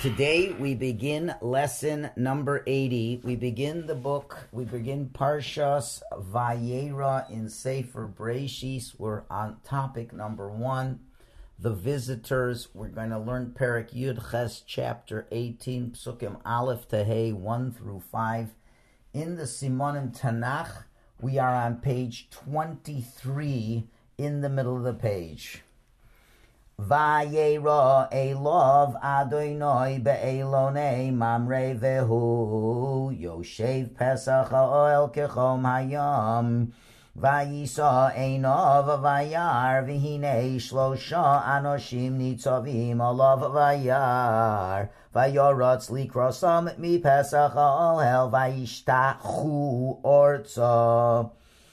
Today we begin lesson number 80. We begin Parshas Vayera in Sefer Bereishis. We're on topic number 1, the visitors. We're going to learn Perek Yud Ches, chapter 18, Psukim Aleph to Hey, 1 through 5. In the Simonim Tanakh, we are on page 23 in the middle of the page. Vayera Elov Adonai be'elonei Mamre vehu Yoshev Pesach ha'oel kechom hayam Vayisa Einov vayar V'hinei shlosha anoshim nitzavim olav vayar Vayorotz likrosam mi Pesach ha'oel Vayishtachu ortza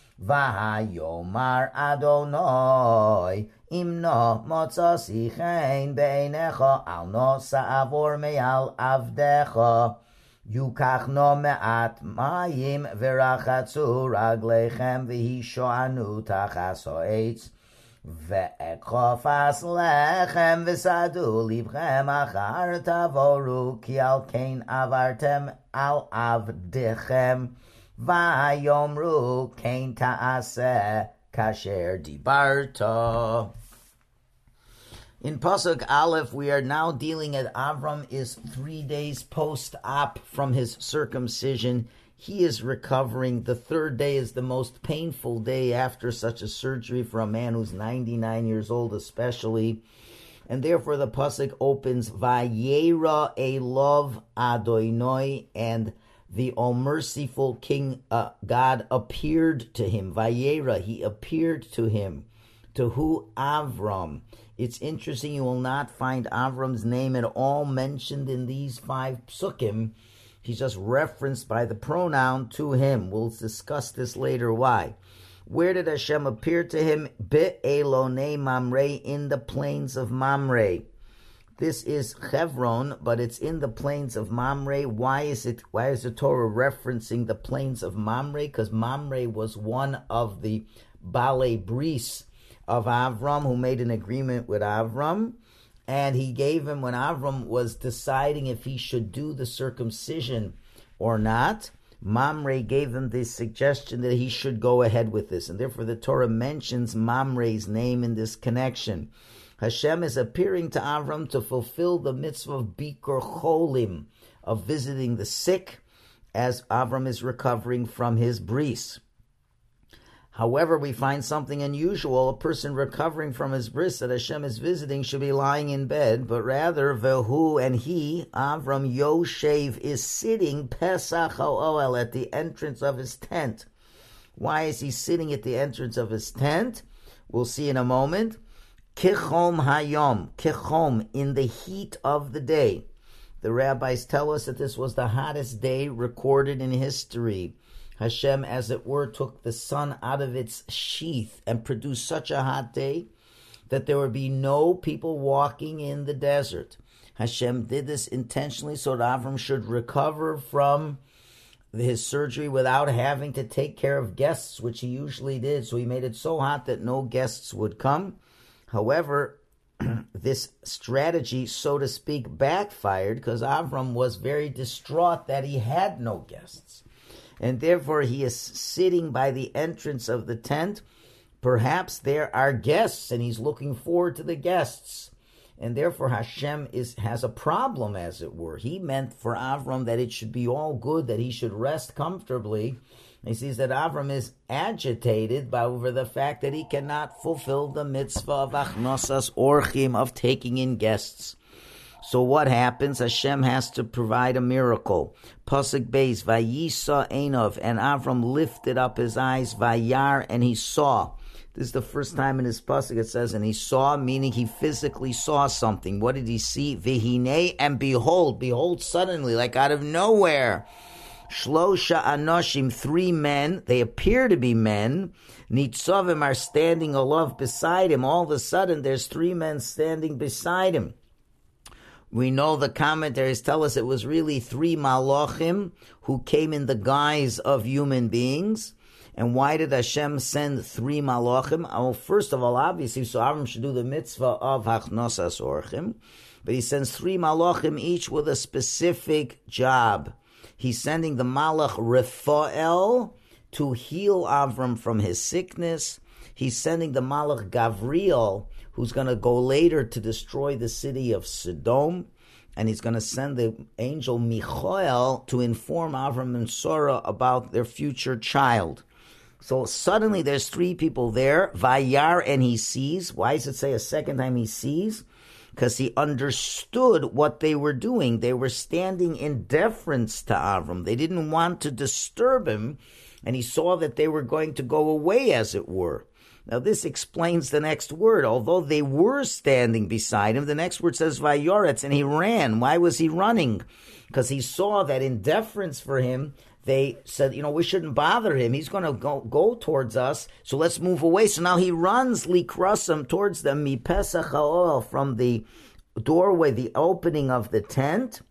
Vayomar Adonai Imno motzasi chen beinecha al no sa'avor me'al avdecha Yukach no me'at mayim verachatzu raglechem v'hisho'anu tachas ha'etz ve'ekofas lechem v'sadu libchem achar tavoru ki al kein avartem al avdechem vayomru kein ta'aseh kasher dibarta. In Pasuk Aleph, we are now dealing at Avram is 3 days post-op from his circumcision. He is recovering. The third day is the most painful day after such a surgery for a man who's 99 years old especially. And therefore the Pasuk opens, Vayera Elov Adonai, and the all-merciful King God appeared to him. Vayera, he appeared to him. To who? Avram. It's interesting, you will not find Avram's name at all mentioned in these 5 psukim. He's just referenced by the pronoun to him. We'll discuss this later why. Where did Hashem appear to him? Be'elonei Mamre, in the plains of Mamre. This is Hebron, but it's in the plains of Mamre. Why is the Torah referencing the plains of Mamre? Because Mamre was one of the Balei Bris of Avram, who made an agreement with Avram, and he gave him, when Avram was deciding if he should do the circumcision or not, Mamre gave him this suggestion that he should go ahead with this, and therefore the Torah mentions Mamre's name in this connection. Hashem is appearing to Avram to fulfill the mitzvah of Bikur Cholim, of visiting the sick, as Avram is recovering from his bris. However, we find something unusual. A person recovering from his bris that Hashem is visiting should be lying in bed, but rather, Vehu, and he, Avram Yoshev, is sitting Pesach ha'oel, at the entrance of his tent. Why is he sitting at the entrance of his tent? We'll see in a moment. Kechom hayom, kechom, in the heat of the day. The rabbis tell us that this was the hottest day recorded in history. Hashem, as it were, took the sun out of its sheath and produced such a hot day that there would be no people walking in the desert. Hashem did this intentionally so that Avram should recover from his surgery without having to take care of guests, which he usually did. So he made it so hot that no guests would come. However, this strategy, so to speak, backfired because Avram was very distraught that he had no guests. And therefore he is sitting by the entrance of the tent. Perhaps there are guests, and he's looking forward to the guests. And therefore Hashem has a problem, as it were. He meant for Avram that it should be all good, that he should rest comfortably. He sees that Avram is agitated over the fact that he cannot fulfill the mitzvah of achnosas orchim, of taking in guests. So what happens? Hashem has to provide a miracle. Pasuk Beis, Vayisa Einov, and Avram lifted up his eyes, Vayar, and he saw. This is the first time in his pasuk it says, and he saw, meaning he physically saw something. What did he see? V'hinei, and behold suddenly, like out of nowhere. Shlosha anoshim, 3 men, they appear to be men. Nitzavim are standing aloft beside him. All of a sudden, there's 3 men standing beside him. We know the commentaries tell us it was really 3 malachim who came in the guise of human beings, And why did Hashem send 3 malachim? Oh, first of all, obviously, so Avram should do the mitzvah of hachnosas orchim. But he sends 3 malachim, each with a specific job. He's sending the malach Raphael to heal Avram from his sickness. He's sending the malach Gavriel, who's going to go later to destroy the city of Sodom. And he's going to send the angel Michael to inform Avram and Sarah about their future child. So suddenly there's 3 people there. Vayar, and he sees. Why does it say a second time he sees? Because he understood what they were doing. They were standing in deference to Avram. They didn't want to disturb him, and he saw that they were going to go away, as it were. Now this explains the next word. Although they were standing beside him, the next word says Vayoretz, and he ran. Why was he running? Because he saw that in deference for him, they said, we shouldn't bother him. He's going to go towards us, so let's move away. So now he runs likrasam towards them, mi pesach ha'oel, from the doorway, the opening of the tent.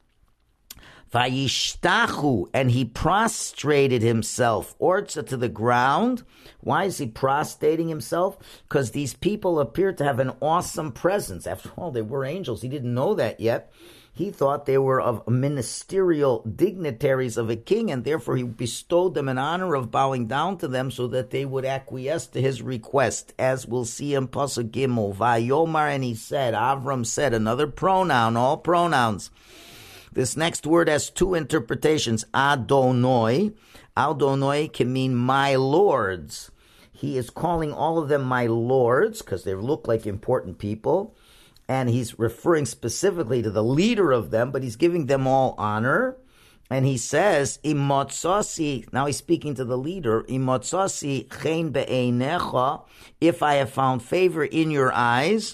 Vayishtachu, and he prostrated himself, orza, to the ground. Why is he prostrating himself? Because these people appear to have an awesome presence. After all, they were angels. He didn't know that yet. He thought they were of ministerial dignitaries of a king, and therefore he bestowed them an honor of bowing down to them so that they would acquiesce to his request, as we'll see in Pasuk Gimel. Vayomar, and he said, Avram said, another pronoun, all pronouns. This next word has 2 interpretations. Adonai. Adonai can mean my lords. He is calling all of them my lords because they look like important people. And he's referring specifically to the leader of them, but he's giving them all honor. And he says, Imotsasi, now he's speaking to the leader, Imotsasi chen be'einecha, if I have found favor in your eyes,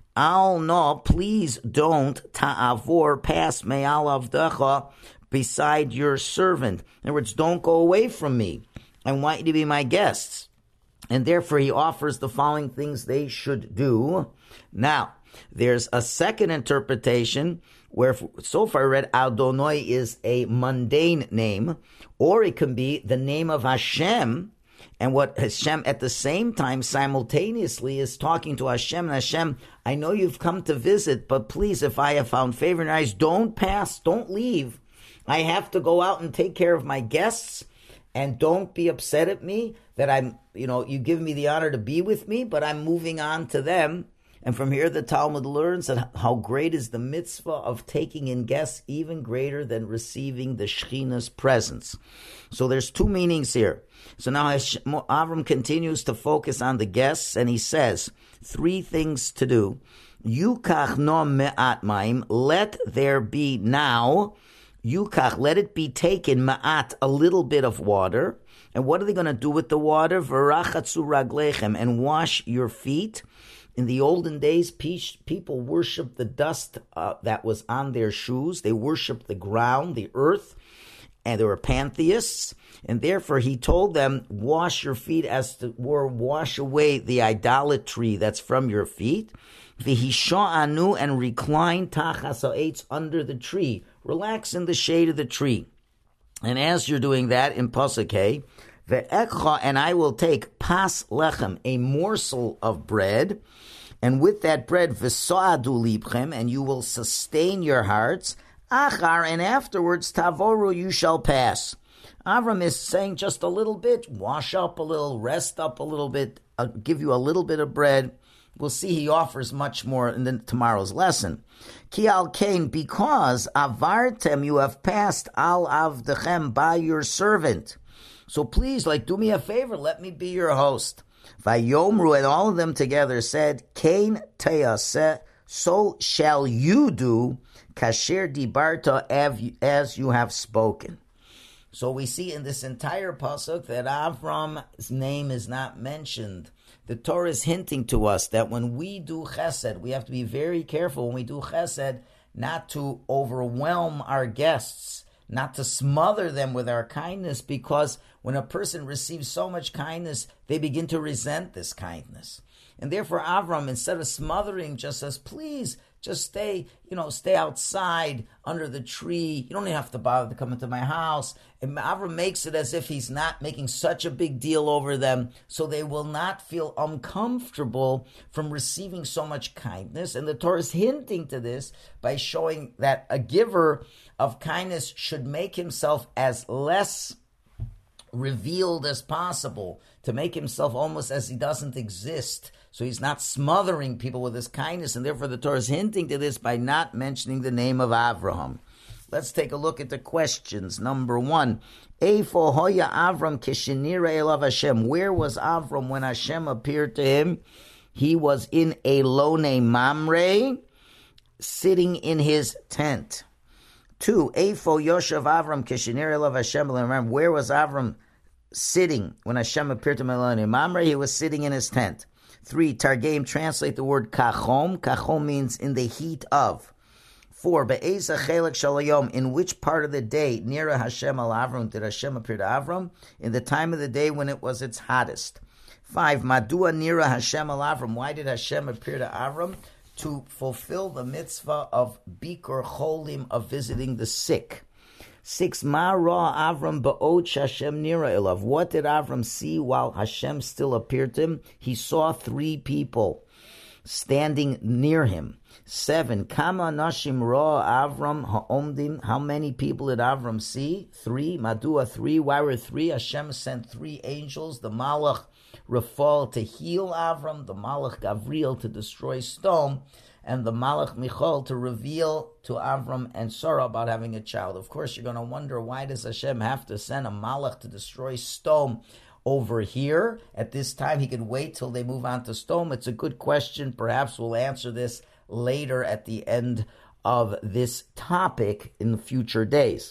Al no, please don't ta'avor, pass me'al avdecha, beside your servant. In other words, don't go away from me. I want you to be my guests. And therefore he offers the following things they should do. Now, there's a second interpretation where so far I read Adonai is a mundane name, or it can be the name of Hashem. And what Hashem at the same time simultaneously is talking to Hashem. And Hashem, I know you've come to visit, but please, if I have found favor in your eyes, don't pass, don't leave. I have to go out and take care of my guests. And don't be upset at me that I'm, you give me the honor to be with me, but I'm moving on to them. And from here the Talmud learns that how great is the mitzvah of taking in guests, even greater than receiving the Shekhinah's presence. So there's 2 meanings here. So now Avram continues to focus on the guests, and he says 3 things to do. Yukach no me'at maim, let there be now, Yukach, let it be taken, ma'at, a little bit of water. And what are they going to do with the water? V'rachatzu raglechem, and wash your feet. In the olden days, people worshipped the dust that was on their shoes. They worshipped the ground, the earth, and they were pantheists. And therefore, he told them, wash your feet or wash away the idolatry that's from your feet. V'hisha'anu, and recline tachas ha'etz, under the tree. Relax in the shade of the tree. And as you're doing that in Pasuk Hey, Ve'ekcha, and I will take pas lechem, a morsel of bread, and with that bread, v'soadu libchem, and you will sustain your hearts, achar, and afterwards, tavoru, you shall pass. Avram is saying just a little bit, wash up a little, rest up a little bit, I'll give you a little bit of bread. We'll see he offers much more in tomorrow's lesson. Ki al kain, because avartem, you have passed al avdechem, by your servant. So please, do me a favor, let me be your host. Vayomru, and all of them together said, Kain teyaseh, so shall you do, kasher dibarta, as you have spoken. So we see in this entire pasuk that Avram's name is not mentioned. The Torah is hinting to us that when we do chesed, we have to be very careful when we do chesed not to overwhelm our guests, not to smother them with our kindness, because when a person receives so much kindness, they begin to resent this kindness. And therefore Avram, instead of smothering, just says, please, Just stay outside under the tree. You don't even have to bother to come into my house. And Avram makes it as if he's not making such a big deal over them, so they will not feel uncomfortable from receiving so much kindness. And the Torah is hinting to this by showing that a giver of kindness should make himself as less revealed as possible, to make himself almost as he doesn't exist, so he's not smothering people with his kindness, and therefore the Torah is hinting to this by not mentioning the name of Avraham. Let's take a look at the questions. Number 1, Eifo hoya Avram kishenira elav Hashem. Where was Avram when Hashem appeared to him? He was in Elone Mamre, sitting in his tent. 2, Eifo Yoshev Avram kishenira elav Hashem. Remember, where was Avram sitting when Hashem appeared to him? Elone Mamre, he was sitting in his tent. 3, Targum, translate the word kachom. Kachom means in the heat of. 4, Be'eza chelek shalayom, in which part of the day, Nira Hashem al Avram, did Hashem appear to Avram? In the time of the day when it was its hottest. 5, Madua Nira Hashem al Avram, why did Hashem appear to Avram? To fulfill the mitzvah of Bikur Cholim, of visiting the sick. 6, Ma Ra Avram Ba'od Hashem Nira Elav. What did Avram see while Hashem still appeared to him? He saw 3 people standing near him. 7, Kama Nashim Ra Avram Ha'omdim. How many people did Avram see? 3, Madua 3. Why were 3? Hashem sent 3 angels, the Malach Rafal to heal Avram, the Malach Gavriel to destroy stone, and the Malach Michal to reveal to Avram and Sarah about having a child. Of course, you're going to wonder, why does Hashem have to send a Malach to destroy stone over here? At this time, he could wait till they move on to stone. It's a good question. Perhaps we'll answer this later at the end of this topic in the future days.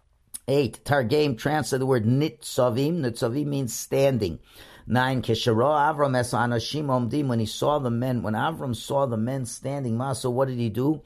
8, Targum, translate the word nitzavim. Nitzavim means standing. 9, Keshara Avram es anashim omdim, when he saw the men, when Avram saw the men standing, so what did he do?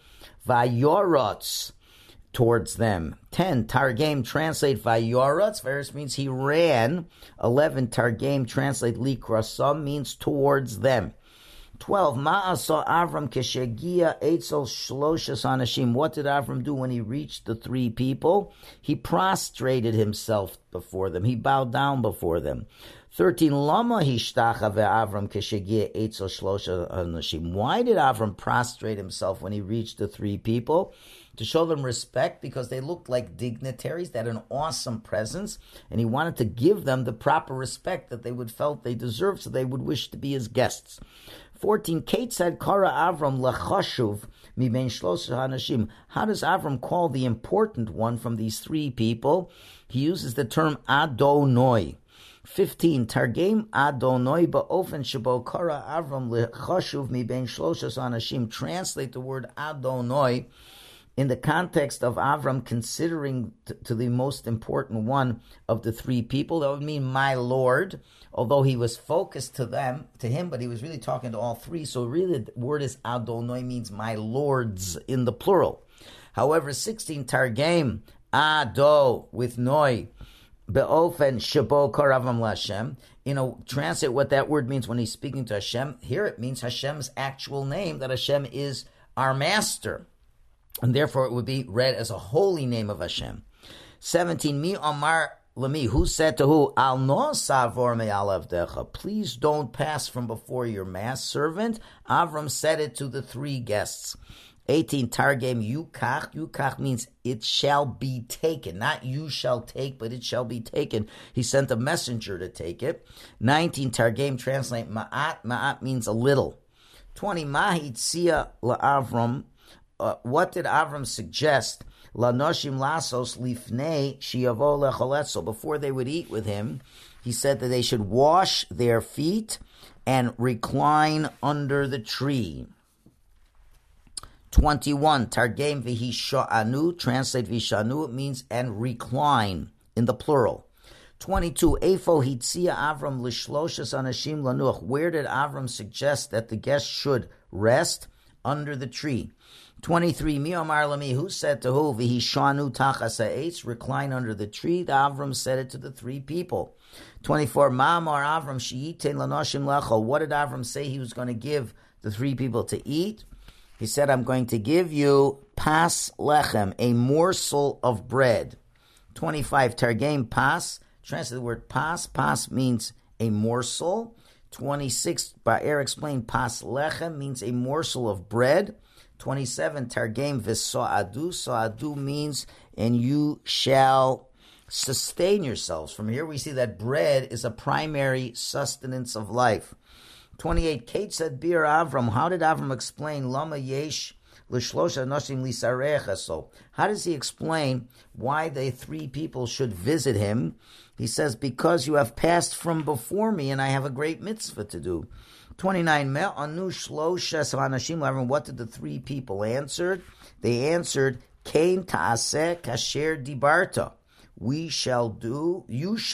Vayorotz, towards them. 10, Targum, translate Vayorotz, Varus means he ran. 11, Targum, translate Likrasam, means towards them. 12, Ma'asa Avram keshegia etzel shloshas anashim. What did Avram do when he reached the 3 people? He prostrated himself before them. He bowed down before them. 13, Lama hishtacha ve'Avram keshegia etzel shloshas anashim. Why did Avram prostrate himself when he reached the 3 people? To show them respect, because they looked like dignitaries, they had an awesome presence, and he wanted to give them the proper respect that they would felt they deserved, so they would wish to be his guests. 14, Keitzad Kara Avram lechashuv mibein shlosh hanashim. How does Avram call the important one from these 3 people? He uses the term Adonai. 15, Targum Adonai ba'ofen shebo Kara Avram lechashuv mibein shlosh hanashim. Translate the word Adonai in the context of Avram considering to the most important one of the 3 people. That would mean my Lord, although he was focused to him, but he was really talking to all 3. So really the word is Adonai, means my lords in the plural. However, 16, Targum Ado with Noi be'ofen shebo karavam l'Hashem. Translate what that word means when he's speaking to Hashem. Here it means Hashem's actual name, that Hashem is our master. And therefore it would be read as a holy name of Hashem. 17, Mi Amar Lami, who said to who? Al no savor me alavdecha. Please don't pass from before your mass servant. Avram said it to the 3 guests. 18, Targum Yukach. Yukach means it shall be taken. Not you shall take, but it shall be taken. He sent a messenger to take it. 19, Targum, translate Ma'at. Ma'at means a little. 20, Mahitzia la'Avram. What did Avram suggest? Lanoshim lasos lifnei shiavo lecholetzo. Before they would eat with him, he said that they should wash their feet and recline under the tree. 21, Targum v'hisha'anu, translate v'hisha'anu, it means and recline in the plural. 22, Eifo hitzia Avram lishloshas anashim lanuach. Where did Avram suggest that the guests should rest? Under the tree. 23, Mi Amar Lami, who said to who? V'hishanu tachas ha'etz, recline under the tree. The Avram said it to the 3 people. 24, Ma Amar Avram she'iten lanoshim lechol. What did Avram say he was going to give the 3 people to eat? He said, I'm going to give you pas lechem, a morsel of bread. 25, Targem pas, translate the word pas. Pas means a morsel. 26, Ba'er explained, pas lechem means a morsel of bread. 27, Targem v'so'adu. So'adu means, and you shall sustain yourselves. From here we see that bread is a primary sustenance of life. 28, Kate said, Bir Avram, how did Avram explain, Lama yesh l'shlosha noshim lisarecha? So, how does he explain why the three people should visit him? He says, because you have passed from before me and I have a great mitzvah to do. 29, Me'anu shlosha anashim l'Avram, what did the three people answer? They answered, Kain ta'aseh kasher dibarta. You shall do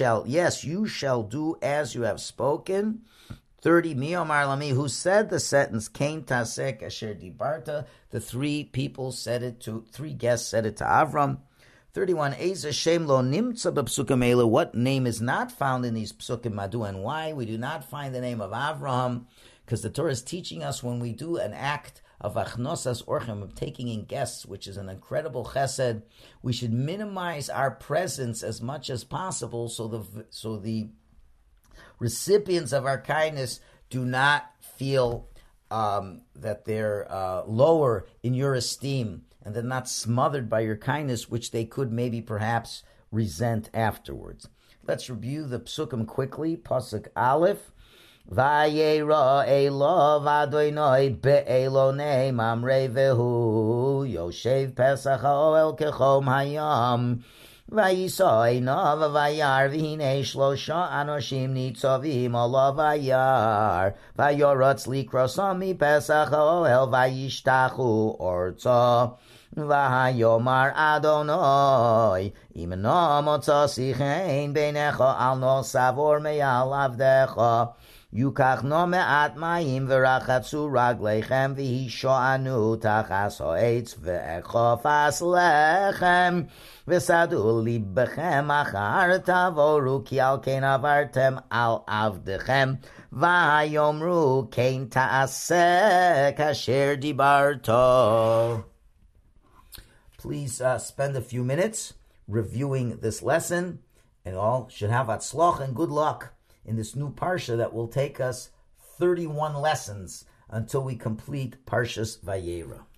as you have spoken. 30, Miomar Lami, who said the sentence, Kain Tasek Asher Dibarta, the three guests said it to Avram. 31, Eza Shem Lo Nimtza B'Psukim Ela, what name is not found in these Psukim Madu, and why we do not find the name of Avraham? Because the Torah is teaching us when we do an act of achnosas orchem, of taking in guests, which is an incredible chesed, we should minimize our presence as much as possible so the recipients of our kindness do not feel that they're lower in your esteem and they're not smothered by your kindness, which they could maybe perhaps resent afterwards. Let's review the psukim quickly. Pasuk Aleph. Vayera Elov Adonai be'elonei mamrei vehu Yoshev Pesach ha'oel kechom hayam Vayisa einav vayar v'hinei shlosha anoshim nitzavim alav vayar Vayoratz likrosam mipesach ha'oel vayishtachu orza Vayomar Adonai Imena motza sichein beinecha al no savor me'al avdecha Yukach no me'at mayim v'rachatzu raglechem v'hisho'anu tachas ha'etz v'echofas lechem v'sadu libechem achar tavoru ki al kein avartem al avdechem v'hayomru kein ta'aseh kasher dibarto. Please spend a few minutes reviewing this lesson, and all should have atzloch and good luck in this new parsha that will take us 31 lessons until we complete Parshas Vayera.